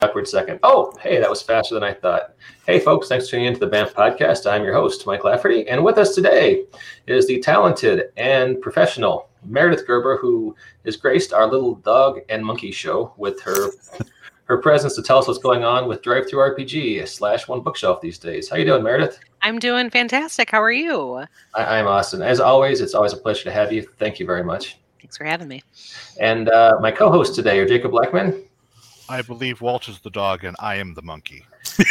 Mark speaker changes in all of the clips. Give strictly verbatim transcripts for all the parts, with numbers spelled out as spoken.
Speaker 1: Awkward second. Oh, hey, that was faster than I thought. Hey, folks, thanks for tuning into the B A M F podcast. I'm your host, Mike Lafferty, and with us today is the talented and professional Meredith Gerber, who has graced our little dog and monkey show with her her presence to tell us what's going on with Drive-Thru R P G slash One Bookshelf these days. How you doing, Meredith?
Speaker 2: I'm doing fantastic. How are you?
Speaker 1: I, I'm awesome. As always, it's always a pleasure to have you. Thank you very much.
Speaker 2: Thanks for having me.
Speaker 1: And uh, my co-hosts today are Jacob Blackman.
Speaker 3: I believe Walt is the dog and I am the monkey.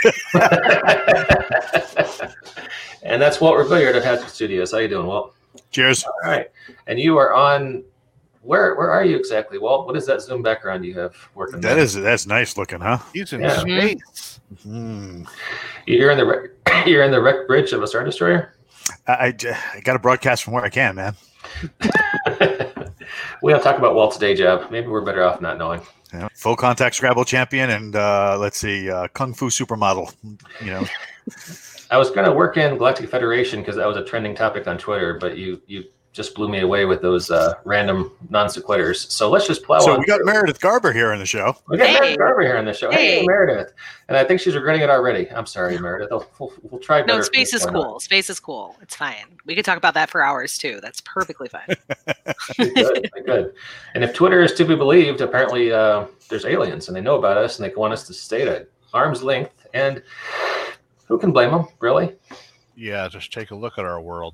Speaker 1: And that's Walt Rebillard at Hatchet Studios. How you doing, Walt?
Speaker 3: Cheers.
Speaker 1: All right. And you are on, where Where are you exactly, Walt? What is that Zoom background you have working
Speaker 4: That
Speaker 1: there?
Speaker 4: is, that's nice looking, huh?
Speaker 3: He's in
Speaker 1: Yeah.
Speaker 3: space.
Speaker 4: Mm.
Speaker 1: You're in the wreck, you're in the wreck bridge of a Star Destroyer?
Speaker 4: I, I, I got to broadcast from where I can, man.
Speaker 1: We don't talk about Walt's day job. Maybe we're better off not knowing.
Speaker 4: Yeah. Full contact Scrabble champion and uh, let's see, uh, Kung Fu supermodel. You know,
Speaker 1: I was going to work in Galactic Federation because that was a trending topic on Twitter, but you you just blew me away with those uh, random non sequiturs. So let's just plow
Speaker 4: so
Speaker 1: on.
Speaker 4: we got
Speaker 1: through.
Speaker 4: Meredith Garber here on the show.
Speaker 1: We got
Speaker 2: Hey.
Speaker 1: Meredith Garber here on the show. Hey.
Speaker 2: Hey.
Speaker 1: Meredith. And I think she's regretting it already. I'm sorry, Meredith. We'll, we'll, we'll try better.
Speaker 2: No, space is
Speaker 1: from this point
Speaker 2: cool. Space is cool. It's fine. We could talk about that for hours too. That's perfectly fine.
Speaker 1: on. Good, good. And if Twitter is to be believed, apparently uh, there's aliens and they know about us and they want us to stay at arm's length. And who can blame them, really?
Speaker 3: Yeah, just take a look at our world.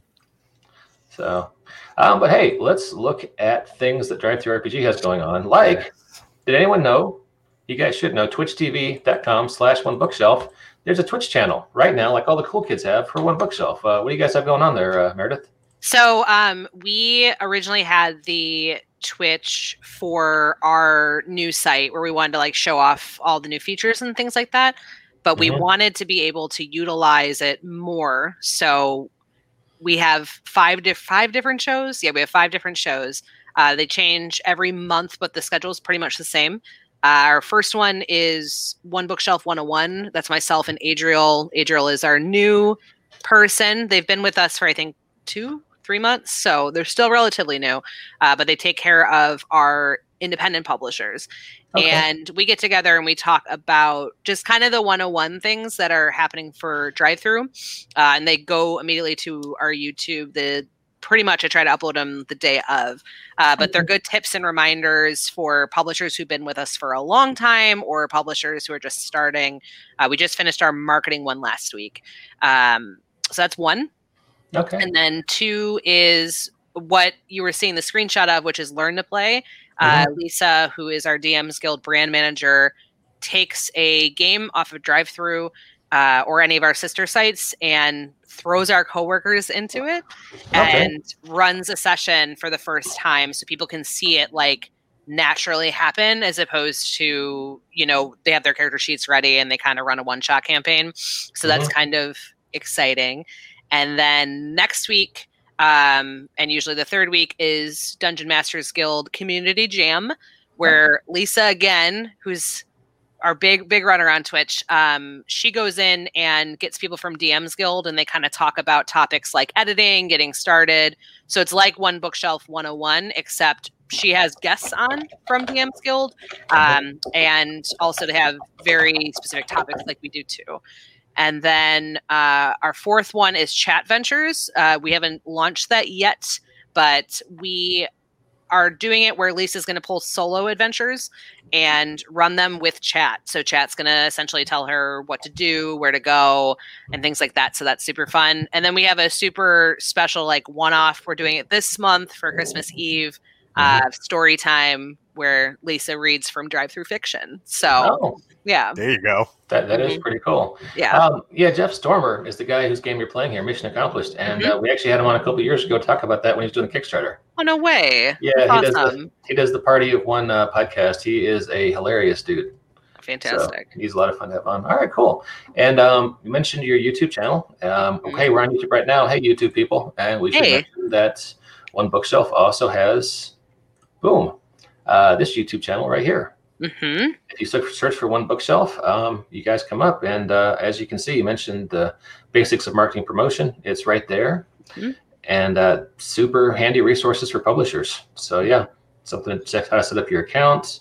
Speaker 1: So, um, but hey, let's look at things that Drive-Thru R P G has going on. Like, did anyone know? You guys should know, twitch t v dot com slash one bookshelf. There's a Twitch channel right now, like all the cool kids have, for One Bookshelf. Uh, what do you guys have going on there, uh, Meredith?
Speaker 2: So um, we originally had the Twitch for our new site where we wanted to like show off all the new features and things like that. But we
Speaker 1: Mhm.
Speaker 2: wanted to be able to utilize it more. So we have five diff- five different shows. Yeah, we have five different shows. Uh, they change every month, but the schedule is pretty much the same. Uh, our first one is One Bookshelf one oh one. That's myself and Adriel. Adriel is our new person. They've been with us for, I think, two, three months. So they're still relatively new, uh, but they take care of our independent publishers.
Speaker 1: Okay.
Speaker 2: And we get together and we talk about just kind of the one oh one things that are happening for Drive-Thru. Uh, and they go immediately to our YouTube. The pretty much I try to upload them the day of. Uh, but they're good tips and reminders for publishers who've been with us for a long time or publishers who are just starting. Uh, we just finished our marketing one last week. Um, so that's one.
Speaker 1: Okay.
Speaker 2: And then two is what you were seeing the screenshot of, which is Learn to Play. Uh, Lisa, who is our D Ms Guild brand manager, takes a game off of Drive-Thru uh, or any of our sister sites and throws our coworkers into it
Speaker 1: Okay.
Speaker 2: and runs a session for the first time so people can see it like naturally happen as opposed to, you know, they have their character sheets ready and they kind of run a one-shot campaign. So that's kind of exciting. And then next week, um, and usually the third week is Dungeon Masters Guild Community Jam, where Lisa, again, who's our big, big runner on Twitch, um, she goes in and gets people from D Ms Guild and they kind of talk about topics like editing, getting started. So it's like One Bookshelf one oh one, except she has guests on from D Ms Guild, um, and also to have very specific topics like we do too. And then uh, our fourth one is Chat Ventures. Uh, we haven't launched that yet, but we are doing it where Lisa's going to pull solo adventures and run them with chat. So chat's going to essentially tell her what to do, where to go, and things like that. So that's super fun. And then we have a super special like one-off. We're doing it this month for Christmas Eve, uh, story time where Lisa reads from Drive-Thru Fiction. So
Speaker 1: Oh,
Speaker 2: yeah,
Speaker 4: There you go.
Speaker 1: that, that is
Speaker 2: Mhm.
Speaker 1: pretty cool.
Speaker 2: yeah.
Speaker 1: Um, yeah, Jeff Stormer is the guy whose game you're playing here, Mission Accomplished. And uh, we actually had him on a couple of years ago to talk about that when he was doing the Kickstarter.
Speaker 2: Oh, no way.
Speaker 1: Yeah,
Speaker 2: That's
Speaker 1: he does, the,
Speaker 2: awesome.
Speaker 1: he does the Party of One uh, podcast. He is a hilarious dude.
Speaker 2: Fantastic.
Speaker 1: So he's a lot of fun to have on. All right, cool. And um, you mentioned your YouTube channel. Um,
Speaker 2: Mhm.
Speaker 1: okay, we're on YouTube right now. Hey, YouTube people. And we should
Speaker 2: Hey.
Speaker 1: mention that One Bookshelf also has, boom, uh, this YouTube channel right here.
Speaker 2: Mm-hmm.
Speaker 1: If you search search for One Bookshelf, um, you guys come up. And uh, as you can see, you mentioned the basics of marketing promotion. It's right there.
Speaker 2: Mhm.
Speaker 1: And uh, super handy resources for publishers. So, yeah, something to check how to set up your account.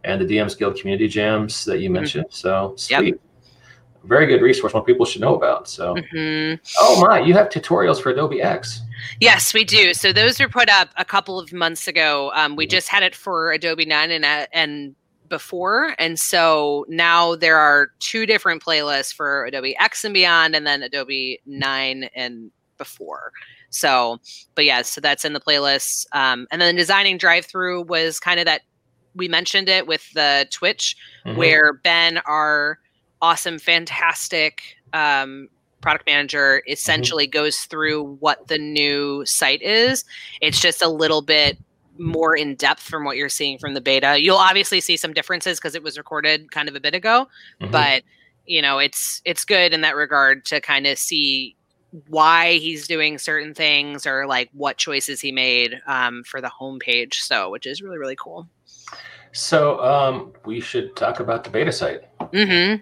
Speaker 1: and the D Ms Guild community jams that you mentioned. Mm-hmm. So sweet. Yep. Very good resource, one people should know about. So, mm-hmm. Oh my, you have tutorials for Adobe X.
Speaker 2: Yes, we do. So those were put up a couple of months ago. Um, we mm-hmm. just had it for Adobe nine and uh, and before, and so now there are two different playlists for Adobe X and beyond, and then Adobe nine and before. So, but yeah, so that's in the playlist. Um, and then designing drive-through was kind of that. We mentioned it with the Twitch, mm-hmm. where Ben, our awesome, fantastic um, product manager, essentially mm-hmm. goes through what the new site is. It's just a little bit more in depth from what you're seeing from the beta. You'll obviously see some differences because it was recorded kind of a bit ago, mm-hmm. but you know, it's it's good in that regard to kind of see why he's doing certain things or like what choices he made um, for the homepage. So, which is really, really cool.
Speaker 1: So um, we should talk about the beta site.
Speaker 2: Mm-hmm.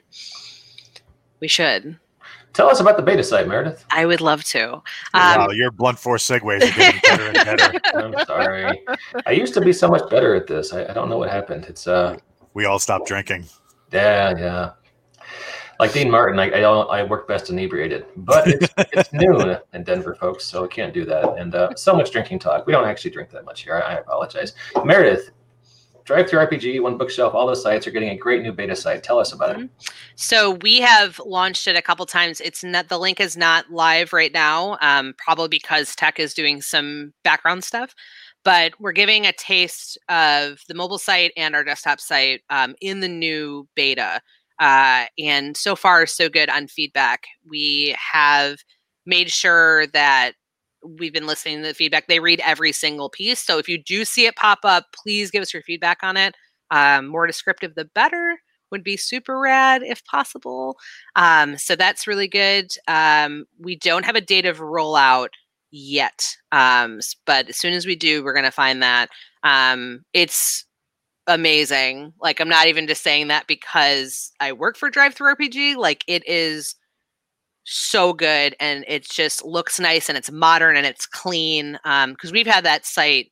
Speaker 2: We should.
Speaker 1: Tell us about the beta site, Meredith.
Speaker 2: I would love to. Um,
Speaker 4: wow, your blunt force segues are getting better and better.
Speaker 1: I'm sorry. I used to be so much better at this. I, I don't know what happened. It's uh.
Speaker 4: We all stopped drinking.
Speaker 1: Yeah, yeah. Like Dean Martin, I I, I work best inebriated, but it's, it's noon in Denver, folks, so I can't do that. And uh, so much drinking talk. We don't actually drink that much here. I, I apologize. Meredith. Drive-Thru R P G, One Bookshelf, all those sites are getting a great new beta site. Tell us about it.
Speaker 2: So we have launched it a couple times. It's not, the link is not live right now, um, probably because tech is doing some background stuff. But we're giving a taste of the mobile site and our desktop site um, in the new beta. Uh, and so far, so good on feedback. We have made sure that we've been listening to the feedback. They read every single piece. So if you do see it pop up, please give us your feedback on it. Um, more descriptive, the better. Would be super rad if possible. Um, so that's really good. Um, we don't have a date of rollout yet. Um, but as soon as we do, we're going to find that. Um, it's amazing. Like, I'm not even just saying that because I work for Drive-Thru R P G. Like, it is so good, and it just looks nice, and it's modern, and it's clean. Um, because we've had that site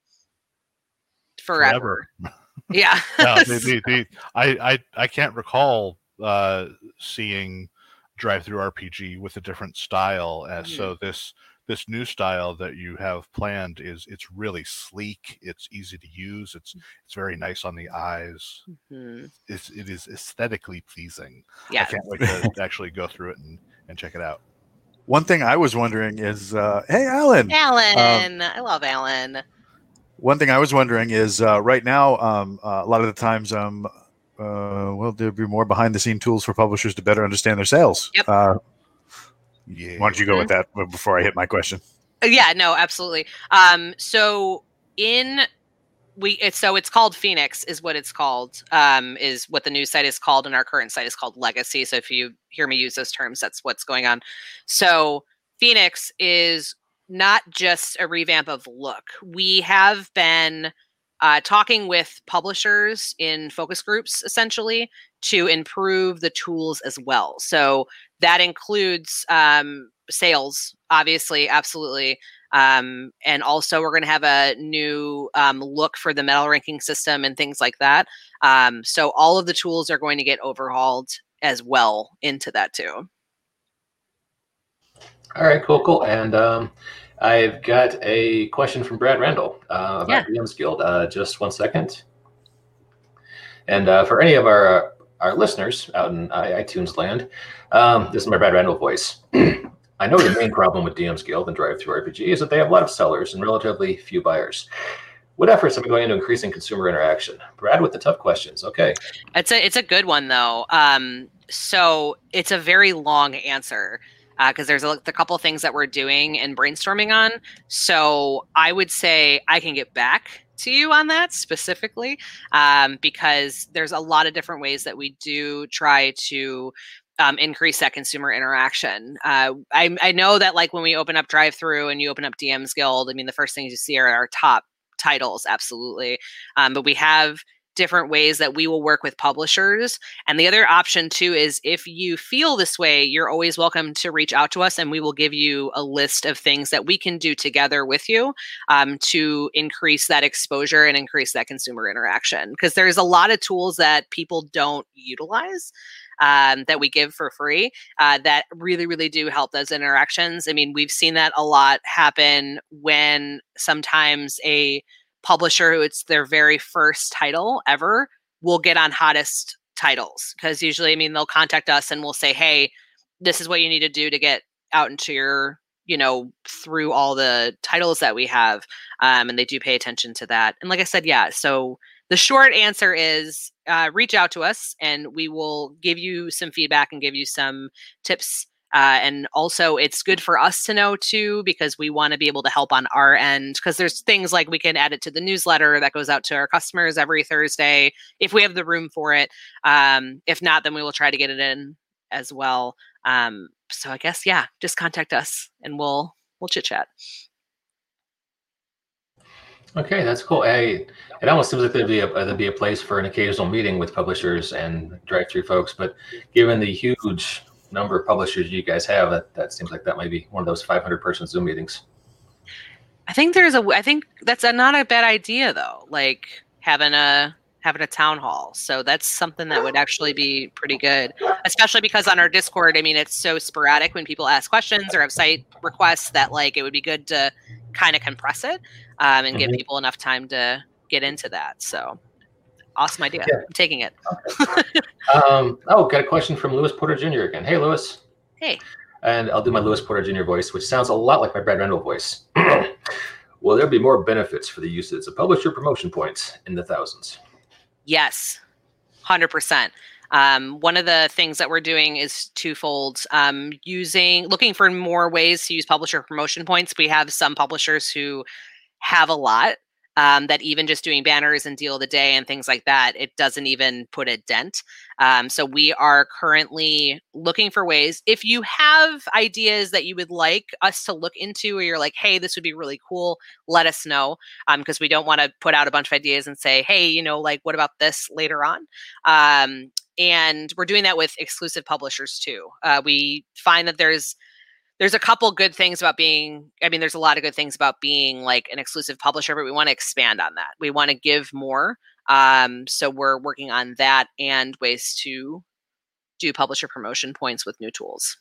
Speaker 2: forever.
Speaker 3: forever.
Speaker 2: Yeah.
Speaker 3: yeah the, the, the, I, I I can't recall uh, seeing Drive-Thru R P G with a different style. As mm-hmm. So this this new style that you have planned is it's really sleek. It's easy to use. It's it's very nice on the eyes. Mm-hmm. It's it is aesthetically pleasing.
Speaker 2: Yeah.
Speaker 3: I can't wait to actually go through it and. and check it out.
Speaker 4: One thing I was wondering is, uh, hey, Alan.
Speaker 2: Alan. Um, I love Alan.
Speaker 4: One thing I was wondering is uh, right now, um, uh, a lot of the times, um, uh, well, there'll be more behind-the-scene tools for publishers to better understand their sales.
Speaker 2: Yep.
Speaker 4: Uh, yeah. Why don't you go mm-hmm. with that before I hit my question?
Speaker 2: Yeah, no, absolutely. Um, so in... We it's so it's called Phoenix is what it's called, um, is what the new site is called, and our current site is called Legacy. So if you hear me use those terms, that's what's going on. So Phoenix is not just a revamp of look. We have been uh, talking with publishers in focus groups, essentially, to improve the tools as well. So that includes um, sales, obviously, absolutely. Um, and also we're going to have a new um, look for the medal ranking system and things like that. Um, so all of the tools are going to get overhauled as well into that too.
Speaker 1: All right, cool, cool. And um, I've got a question from Brad Randall uh, about yeah. D Ms Guild. Uh, just one second. And uh, for any of our uh, our listeners out in iTunes land, um, this is my Brad Randall voice. I know the main problem with D Ms Guild and Drive-Thru R P G is that they have a lot of sellers and relatively few buyers. What efforts have been going into increasing consumer interaction? Brad with the tough questions. Okay.
Speaker 2: It's a it's a good one though. Um, so it's a very long answer because uh, there's a, a couple of things that we're doing and brainstorming on. So I would say I can get back to you on that specifically um, because there's a lot of different ways that we do try to Um, increase that consumer interaction. Uh, I, I know that like when we open up Drive-Thru and you open up D Ms Guild, I mean, the first things you see are our top titles, absolutely. Um, but we have different ways that we will work with publishers. And the other option too is if you feel this way, you're always welcome to reach out to us, and we will give you a list of things that we can do together with you um, to increase that exposure and increase that consumer interaction. Because there's a lot of tools that people don't utilize um, that we give for free uh, that really, really do help those interactions. I mean, we've seen that a lot happen when sometimes a publisher who it's their very first title ever will get on hottest titles, because usually, I mean, they'll contact us and we'll say, hey, this is what you need to do to get out into your, you know, through all the titles that we have. Um, and they do pay attention to that. And like I said, yeah, so the short answer is uh, reach out to us and we will give you some feedback and give you some tips. Uh, and also it's good for us to know too, because we want to be able to help on our end, because there's things like we can add it to the newsletter that goes out to our customers every Thursday if we have the room for it. Um, if not, then we will try to get it in as well. Um, so I guess, yeah, just contact us and we'll, we'll chit chat.
Speaker 1: Okay, that's cool. Hey, it almost seems like there'd be a there'd be a place for an occasional meeting with publishers and drive-through folks, but given the huge number of publishers you guys have, that, that seems like that might be one of those five hundred person Zoom meetings.
Speaker 2: I think there's a, I think that's a, not a bad idea though, like having a, having a town hall. So that's something that would actually be pretty good, especially because on our Discord, I mean, it's so sporadic when people ask questions or have site requests that like, it would be good to kind of compress it um, and mm-hmm. give people enough time to get into that. So awesome idea. Yeah. I'm taking it.
Speaker 1: Okay. um, oh, got a question from Lewis Porter Junior again. Hey, Lewis.
Speaker 2: Hey.
Speaker 1: And I'll do my Lewis Porter Junior voice, which sounds a lot like my Brad Randall voice. Will there be more benefits for the usage of publisher promotion points in the thousands?
Speaker 2: Yes, one hundred percent. Um, one of the things that we're doing is twofold. Um, using, looking for more ways to use publisher promotion points. We have some publishers who have a lot. Um, that even just doing banners and deal of the day and things like that, it doesn't even put a dent. Um, so we are currently looking for ways. If you have ideas that you would like us to look into, or you're like, hey, this would be really cool, let us know. Um, because we don't want to put out a bunch of ideas and say, hey, you know, like, what about this later on? Um, and we're doing that with exclusive publishers too. Uh, we find that there's There's a couple good things about being, I mean, there's a lot of good things about being like an exclusive publisher, but we want to expand on that. We want to give more. Um, so we're working on that and ways to do publisher promotion points with new tools.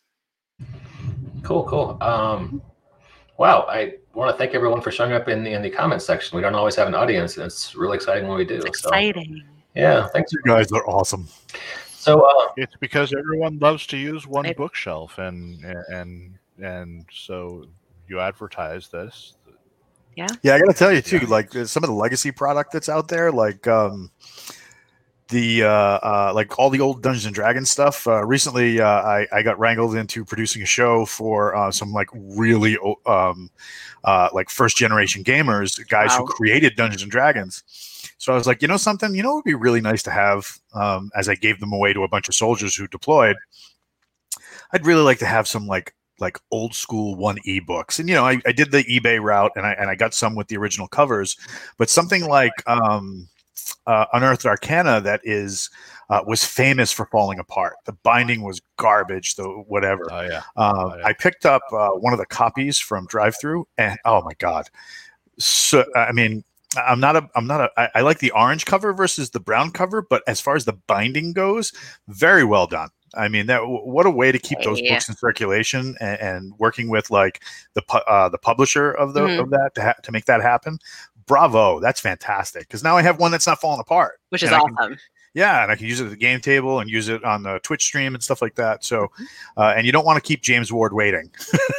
Speaker 1: Cool, cool. Um, wow. I want to thank everyone for showing up in the, in the comments section. We don't always have an audience, and it's really exciting when we do.
Speaker 2: It's exciting.
Speaker 1: So, yeah. Thanks.
Speaker 4: You guys are awesome.
Speaker 1: So uh,
Speaker 3: it's because everyone loves to use one I, bookshelf, and and and so you advertise this.
Speaker 2: Yeah.
Speaker 4: Yeah, I got to tell you too, yeah. like some of the legacy product that's out there, like um, the uh, uh, like all the old Dungeons and Dragons stuff. Uh, recently, uh, I I got wrangled into producing a show for uh, some like really um, uh, like first generation gamers, guys wow. who created Dungeons and Dragons. So I was like, you know something, you know, it would be really nice to have, um, as I gave them away to a bunch of soldiers who deployed, I'd really like to have some like like old school one ebooks. And, you know, I, I did the eBay route and I and I got some with the original covers, but something like um, uh, Unearthed Arcana that is uh, was famous for falling apart. The binding was garbage, the whatever.
Speaker 3: Oh, yeah.
Speaker 4: Um,
Speaker 3: oh, yeah.
Speaker 4: I picked up uh, one of the copies from Drive-Thru and oh my God. So, I mean, I'm not a, I'm not a, I, I like the orange cover versus the brown cover, but as far as the binding goes, very well done. I mean, that what a way to keep those yeah. books in circulation and, and working with like the uh, the publisher of the mm-hmm. of that to ha- to make that happen. Bravo, that's fantastic. Because now I have one that's not falling apart,
Speaker 2: which is awesome.
Speaker 4: Can, yeah, and I can use it at the game table and use it on the Twitch stream and stuff like that. So, uh, and you don't want to keep James Ward waiting.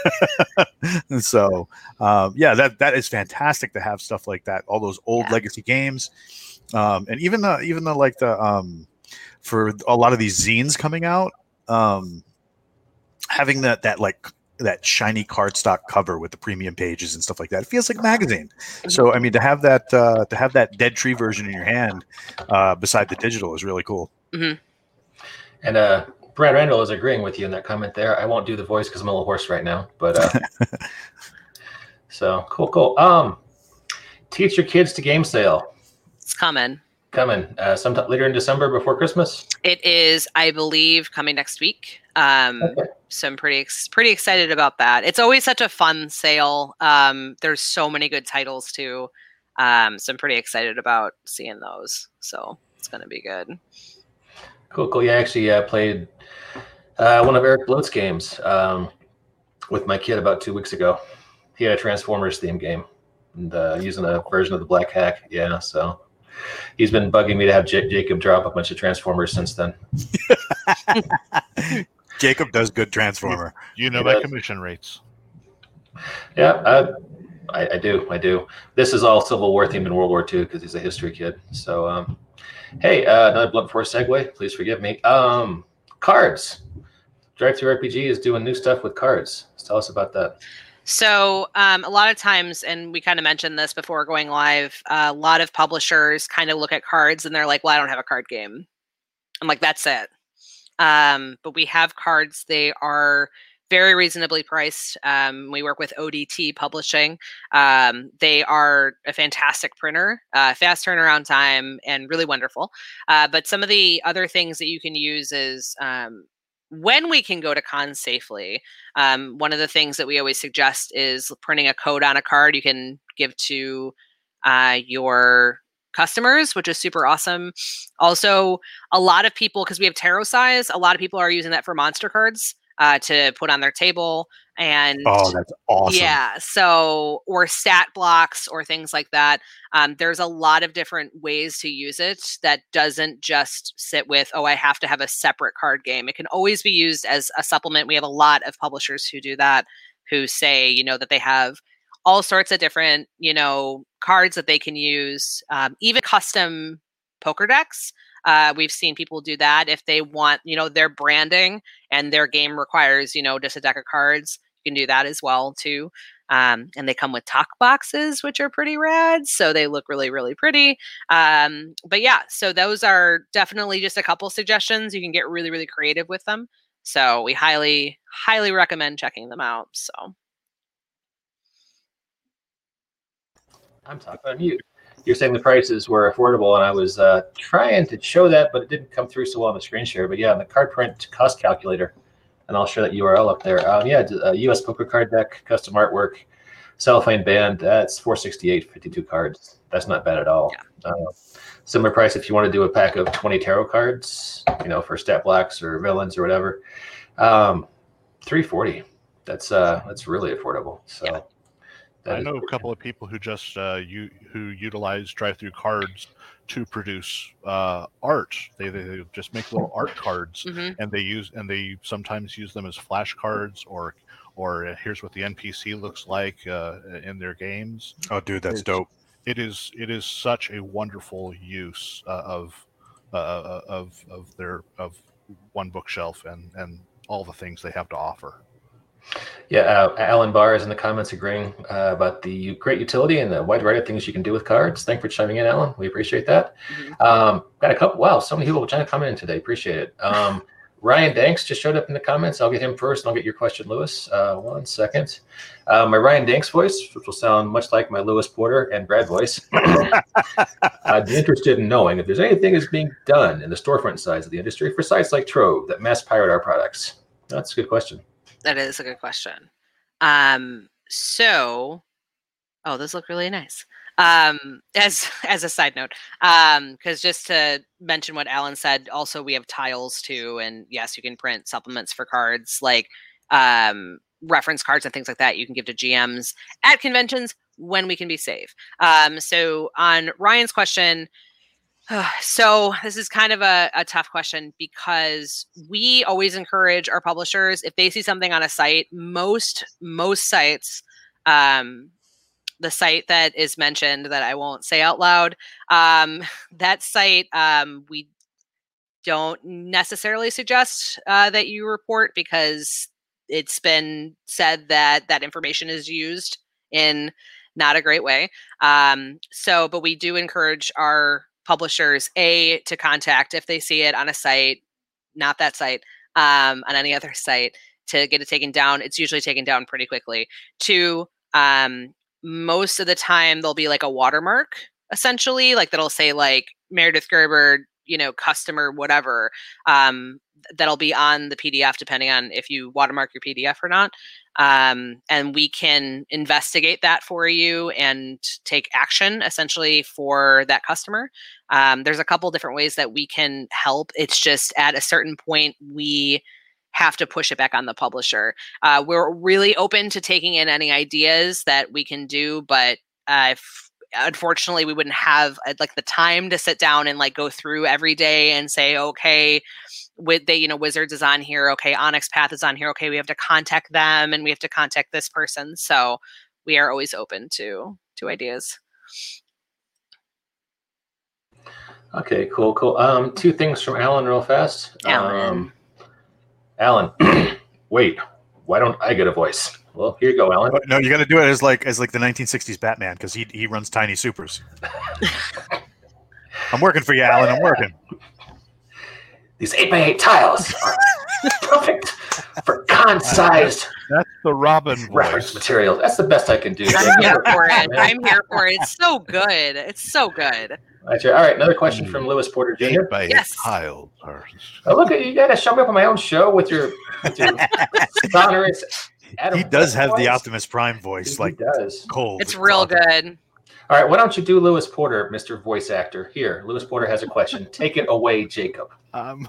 Speaker 4: so, um, yeah, that that is fantastic to have stuff like that. All those old yeah. legacy games, um, and even the even the like the um, for a lot of these zines coming out, um, having that that like that shiny cardstock cover with the premium pages and stuff like that. It feels like a magazine. So, I mean, to have that uh, to have that Dead Tree version in your hand uh, beside the digital is really cool.
Speaker 2: Mm-hmm.
Speaker 1: And uh, Brad Randall is agreeing with you in that comment there. I won't do the voice because I'm a little hoarse right now. But uh, so cool, cool. Um, teach your kids to game sale.
Speaker 2: It's coming.
Speaker 1: coming? Uh, sometime later in December before Christmas?
Speaker 2: It is, I believe, coming next week. Um, okay. So I'm pretty ex- pretty excited about that. It's always such a fun sale. Um, there's so many good titles too. Um, so I'm pretty excited about seeing those. So it's going to be good.
Speaker 1: Cool, cool. Yeah, I actually uh, played uh, one of Eric Bloat's games um, with my kid about two weeks ago. He had a Transformers theme game and uh, using a version of the Black Hack. Yeah, so he's been bugging me to have J- Jacob drop a bunch of Transformers since then.
Speaker 4: Jacob does good Transformer.
Speaker 3: You know my commission rates.
Speaker 1: Yeah, uh, I, I do. I do. This is all Civil War themed in World War Two because he's a history kid. So, um, hey, uh, another Blunt Force segue. Please forgive me. Um, cards. Drive-Thru R P G is doing new stuff with cards. Let's tell us about that.
Speaker 2: So um, a lot of times, and we kind of mentioned this before going live, uh, a lot of publishers kind of look at cards and they're like, well, I don't have a card game. I'm like, that's it. Um, but we have cards. They are very reasonably priced. Um, we work with O D T Publishing. Um, they are a fantastic printer, uh, fast turnaround time, and really wonderful. Uh, but some of the other things that you can use is um, when we can go to cons safely, um, one of the things that we always suggest is printing a code on a card you can give to uh, your customers, which is super awesome. Also, a lot of people, because we have tarot size, a lot of people are using that for monster cards uh, to put on their table. And
Speaker 4: oh, that's awesome.
Speaker 2: Yeah. So, or stat blocks or things like that. Um, there's a lot of different ways to use it that doesn't just sit with, oh, I have to have a separate card game. It can always be used as a supplement. We have a lot of publishers who do that, who say, you know, that they have all sorts of different, you know, cards that they can use, um, even custom poker decks. Uh, we've seen people do that if they want, you know, their branding and their game requires, you know, just a deck of cards. You can do that as well too. Um, and they come with talk boxes, which are pretty rad. So they look really, really pretty. Um, but yeah, so those are definitely just a couple suggestions. You can get really, really creative with them. So we highly, highly recommend checking them out. So.
Speaker 1: I'm talking on mute. You're saying the prices were affordable, and I was uh, trying to show that, but it didn't come through so well on the screen share. But yeah, the card print cost calculator, and I'll share that U R L up there. Um, yeah, a U S poker card deck, custom artwork, cellophane band. That's four sixty-eight, fifty-two cards. That's not bad at all. Yeah. Uh, similar price if you want to do a pack of twenty tarot cards, you know, for stat blocks or villains or whatever. Um, three forty. That's uh, that's really affordable. So.
Speaker 2: Yeah.
Speaker 3: I know a couple of people who just uh, you who utilize drive-through cards to produce uh, art. They, they they just make little art cards,
Speaker 2: mm-hmm.
Speaker 3: and they use and they sometimes use them as flashcards or or uh, here's what the N P C looks like uh, in their games.
Speaker 4: Oh, dude, that's
Speaker 3: it's,
Speaker 4: dope.
Speaker 3: It is it is such a wonderful use uh, of uh, of of their of one bookshelf and and all the things they have to offer.
Speaker 1: Yeah, uh, Alan Barr is in the comments agreeing uh, about the great utility and the wide variety of things you can do with cards. Thanks for chiming in, Alan. We appreciate that.
Speaker 2: Mm-hmm.
Speaker 1: Um, got a couple. Wow, so many people trying to comment in today. Appreciate it. Um, Ryan Danks just showed up in the comments. I'll get him first, and I'll get your question, Lewis. Uh, one second. Uh, my Ryan Danks voice, which will sound much like my Lewis Porter and Brad voice. I'd be interested in knowing if there's anything that's being done in the storefront sides of the industry for sites like Trove that mass pirate our products. That's a good question.
Speaker 2: That is a good question. Um, so, oh, those look really nice. Um, as as a side note, um, because just to mention what Alan said, also we have tiles too, and yes, you can print supplements for cards like um, reference cards and things like that. You can give to G Ms at conventions when we can be safe. Um, so on Ryan's question. So this is kind of a, a tough question because we always encourage our publishers, if they see something on a site, most most sites, um, the site that is mentioned that I won't say out loud, um, that site um, we don't necessarily suggest uh, that you report because it's been said that that information is used in not a great way. Um, so, but we do encourage our publishers, A, to contact if they see it on a site, not that site, um, on any other site, to get it taken down. It's usually taken down pretty quickly. Two, um, most of the time there'll be like a watermark essentially, like that'll say like Meredith Gerber, you know, customer, whatever. Um, that'll be on the P D F depending on if you watermark your P D F or not. Um, and we can investigate that for you and take action essentially for that customer. Um, there's a couple different ways that we can help. It's just at a certain point, we have to push it back on the publisher. Uh, we're really open to taking in any ideas that we can do, but uh, if, unfortunately we wouldn't have uh, like the time to sit down and like go through every day and say, okay, with the, you know, Wizards is on here. Okay. Onyx Path is on here. Okay. We have to contact them and we have to contact this person. So we are always open to, to ideas.
Speaker 1: Okay, cool, cool. Um, two things from Alan real fast.
Speaker 2: Alan.
Speaker 1: Um, Alan, wait, why don't I get a voice? Well, here you go, Alan.
Speaker 4: No, you got to do it as like as like the nineteen sixties Batman because he he runs Tiny Supers. I'm working for you, Alan. I'm working.
Speaker 1: These eight by eight tiles are perfect for con-sized
Speaker 3: That's the Robin
Speaker 1: reference
Speaker 3: voice.
Speaker 1: material. That's the best I can do.
Speaker 2: I'm here for it. I'm here for it. It's so good. It's so good.
Speaker 1: All right, another question from Lewis Porter Junior
Speaker 3: Eight by eight
Speaker 2: Yes.
Speaker 3: tiles are-
Speaker 1: Oh, look at you! Got to show me up on my own show with your, with your sonorous. Adam
Speaker 4: He does have the
Speaker 1: voice.
Speaker 4: Optimus Prime voice,
Speaker 1: He
Speaker 4: like
Speaker 1: does.
Speaker 4: cold.
Speaker 2: It's real
Speaker 4: awesome.
Speaker 2: good.
Speaker 1: All right, why don't you do Lewis Porter, Mister Voice Actor? Here, Lewis Porter has a question. Take it away, Jacob.
Speaker 3: Um,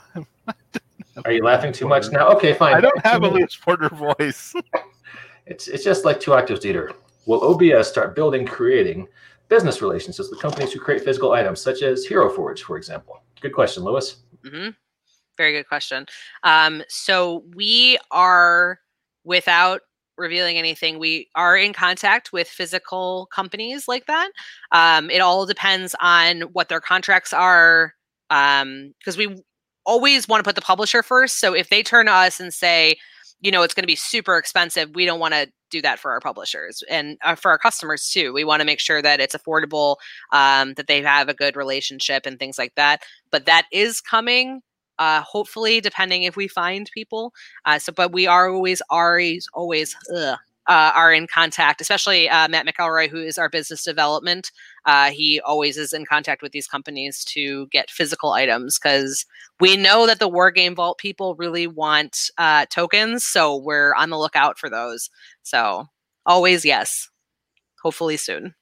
Speaker 1: Are you laughing too much now? Okay, fine.
Speaker 3: I don't have a Lewis Porter voice.
Speaker 1: It's it's just like two octaves deeper. Will O B S start building, creating business relationships with companies who create physical items, such as Hero Forge, for example? Good question, Lewis.
Speaker 2: Mm-hmm. Very good question. Um, so we are, without revealing anything, we are in contact with physical companies like that. Um, it all depends on what their contracts are, um, because we always want to put the publisher first. So if they turn to us and say, you know, it's going to be super expensive, we don't want to do that for our publishers and uh, for our customers too. We want to make sure that it's affordable, um, that they have a good relationship and things like that. But that is coming, uh, hopefully, depending if we find people. Uh, so, but we are always, always, always ugh, uh, are in contact, especially uh, Matt McElroy, who is our business development. Uh, he always is in contact with these companies to get physical items because we know that the War Game Vault people really want uh, tokens. So we're on the lookout for those. So always, yes. Hopefully soon.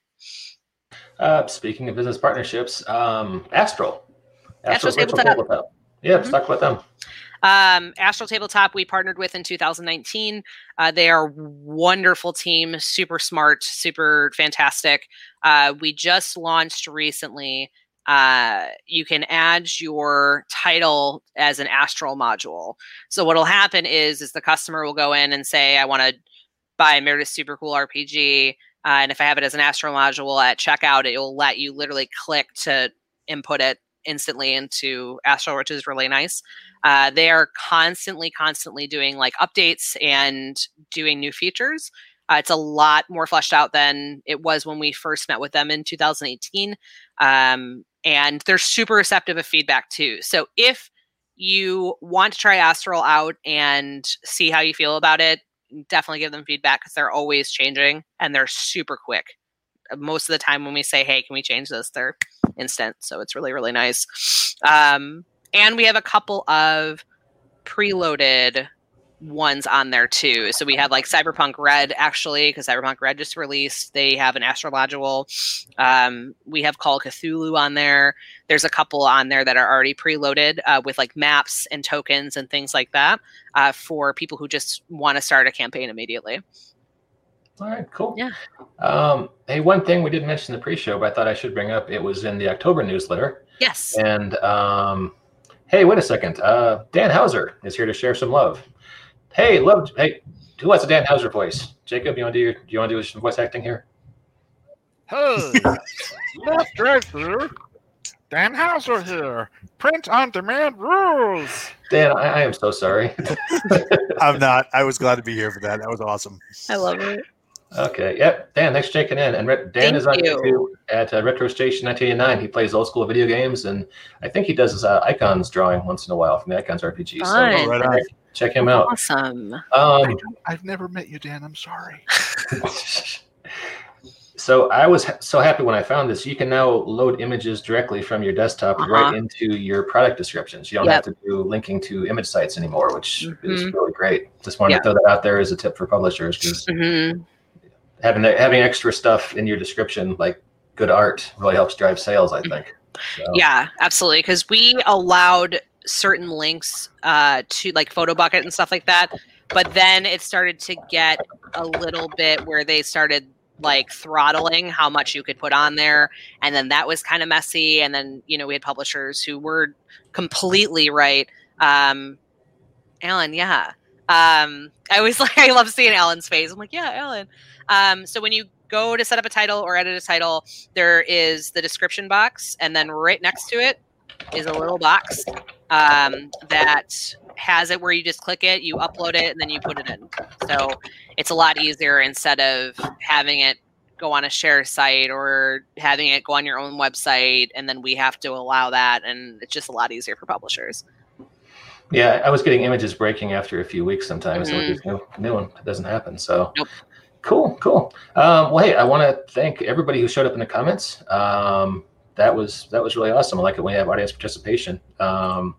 Speaker 1: Uh, speaking of business partnerships, um, Astral.
Speaker 2: Astral
Speaker 1: Virtual
Speaker 2: Tabletop.
Speaker 1: Yeah, let's
Speaker 2: Mhm.
Speaker 1: talk about them.
Speaker 2: Um, Astral Tabletop, we partnered with in two thousand nineteen. Uh, they are a wonderful team, super smart, super fantastic. Uh, we just launched recently. Uh, you can add your title as an Astral module. So what'll happen is, is the customer will go in and say, I want to buy Meredith Super Cool R P G. Uh, and if I have it as an Astral module at checkout, it will let you literally click to input it instantly into Astral, which is really nice. Uh, they are constantly, constantly doing like updates and doing new features. Uh, it's a lot more fleshed out than it was when we first met with them in two thousand eighteen. Um, and they're super receptive of feedback too. So if you want to try Astral out and see how you feel about it, definitely give them feedback because they're always changing and they're super quick. Most of the time when we say, hey, can we change this? They're instant. So it's really, really nice. Um, and we have a couple of preloaded ones on there too. So we have like Cyberpunk Red, actually, because Cyberpunk Red just released. They have an Astral module. Um, we have Call of Cthulhu on there. There's a couple on there that are already preloaded uh, with like maps and tokens and things like that uh, for people who just want to start a campaign immediately.
Speaker 1: All right, cool.
Speaker 2: Yeah.
Speaker 1: Um, hey, one thing we didn't mention in the pre-show, but I thought I should bring up, it was in the October newsletter.
Speaker 2: Yes.
Speaker 1: And um, hey, wait a second. Uh, Dan Hauser is here to share some love. Hey, love. Hey, who wants a Dan Hauser voice? Jacob, you want to do your, do you want to do some voice acting here?
Speaker 3: Hey, left right here. Dan Hauser here. Print on demand rules.
Speaker 1: Dan, I, I am so sorry.
Speaker 4: I'm not. I was glad to be here for that. That was awesome.
Speaker 2: I love it.
Speaker 1: Okay. Yep. Dan, thanks for checking in. And Re- Dan
Speaker 2: Thank
Speaker 1: is on
Speaker 2: you.
Speaker 1: YouTube at uh, Retro Station nineteen eighty-nine. He plays old school video games, and I think he does his uh, Icons drawing once in a while from the Icons R P G.
Speaker 2: Fun.
Speaker 1: So
Speaker 4: Right on.
Speaker 1: check him out.
Speaker 2: Awesome.
Speaker 1: Um,
Speaker 3: I've never met you, Dan. I'm sorry.
Speaker 1: So I was ha- so happy when I found this. You can now load images directly from your desktop
Speaker 2: Uh-huh.
Speaker 1: right into your product descriptions. You don't
Speaker 2: Yep.
Speaker 1: have to do linking to image sites anymore, which
Speaker 2: Mhm.
Speaker 1: is really great. Just wanted
Speaker 2: Yeah.
Speaker 1: to throw that out there as a tip for publishers, because
Speaker 2: Mhm.
Speaker 1: having having extra stuff in your description, like good art, really helps drive sales, I think. So,
Speaker 2: Yeah, absolutely. Because we allowed certain links uh, to like PhotoBucket and stuff like that, but then it started to get a little bit where they started like throttling how much you could put on there, and then that was kind of messy. And then you know we had publishers who were completely right. Um, Alan, yeah. Um, I always like I love seeing Alan's face. I'm like, yeah, Alan. Um, so when you go to set up a title or edit a title, there is the description box, and then right next to it is a little box um, that has it where you just click it, you upload it, and then you put it in. So it's a lot easier instead of having it go on a share site or having it go on your own website, and then we have to allow that, and it's just a lot easier for publishers.
Speaker 1: yeah, I was getting images breaking after a few weeks sometimes.
Speaker 2: Mhm.
Speaker 1: And with this new, new one, it doesn't happen. So
Speaker 2: Nope.
Speaker 1: cool, cool. Um, well, hey, I want to thank everybody who showed up in the comments. Um, that was that was really awesome. I like it when you have audience participation. Um,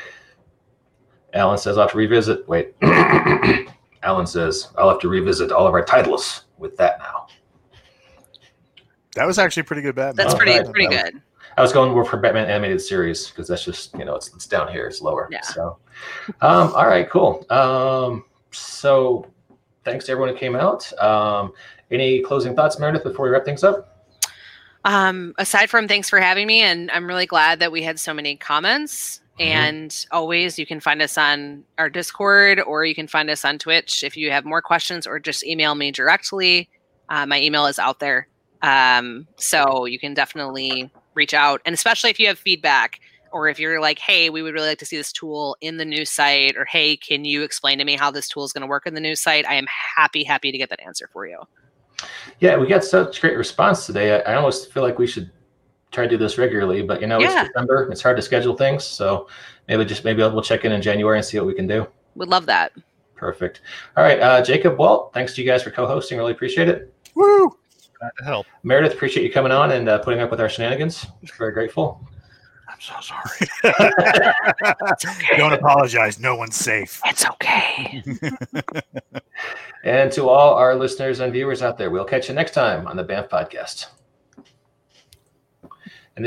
Speaker 1: Alan says I'll have to revisit. Wait, Alan says I'll have to revisit all of our titles with that now.
Speaker 4: That was actually pretty good, Batman.
Speaker 2: That's
Speaker 1: Oh,
Speaker 2: pretty
Speaker 1: right.
Speaker 2: pretty
Speaker 1: That was-
Speaker 2: good.
Speaker 1: I was going more for Batman animated series because that's just, you know, it's it's down here, it's lower.
Speaker 2: Yeah.
Speaker 1: So, um, all right, cool. Um, so thanks to everyone who came out. Um, any closing thoughts, Meredith, before we wrap things up?
Speaker 2: Um, aside from thanks for having me, and I'm really glad that we had so many comments.
Speaker 1: Mhm.
Speaker 2: And always, you can find us on our Discord, or you can find us on Twitch if you have more questions, or just email me directly. Uh, my email is out there, um, so you can definitely reach out. And especially if you have feedback, or if you're like, "Hey, we would really like to see this tool in the new site," or "Hey, can you explain to me how this tool is going to work in the new site?" I am happy, happy to get that answer for you.
Speaker 1: Yeah, we got such great response today. I, I almost feel like we should try to do this regularly, but you know,
Speaker 2: Yeah.
Speaker 1: it's December. It's hard to schedule things, so maybe just maybe we'll check in in January and see what we can do.
Speaker 2: Would love that.
Speaker 1: Perfect. All right, uh, Jacob, Walt, thanks to you guys for co-hosting. Really appreciate it.
Speaker 4: Woo!
Speaker 3: Glad to help.
Speaker 1: Meredith, appreciate you coming on and uh, putting up with our shenanigans. Very grateful.
Speaker 3: I'm so sorry.
Speaker 4: Don't apologize. No one's safe.
Speaker 2: It's okay.
Speaker 1: And to all our listeners and viewers out there, we'll catch you next time on the B A M F Podcast.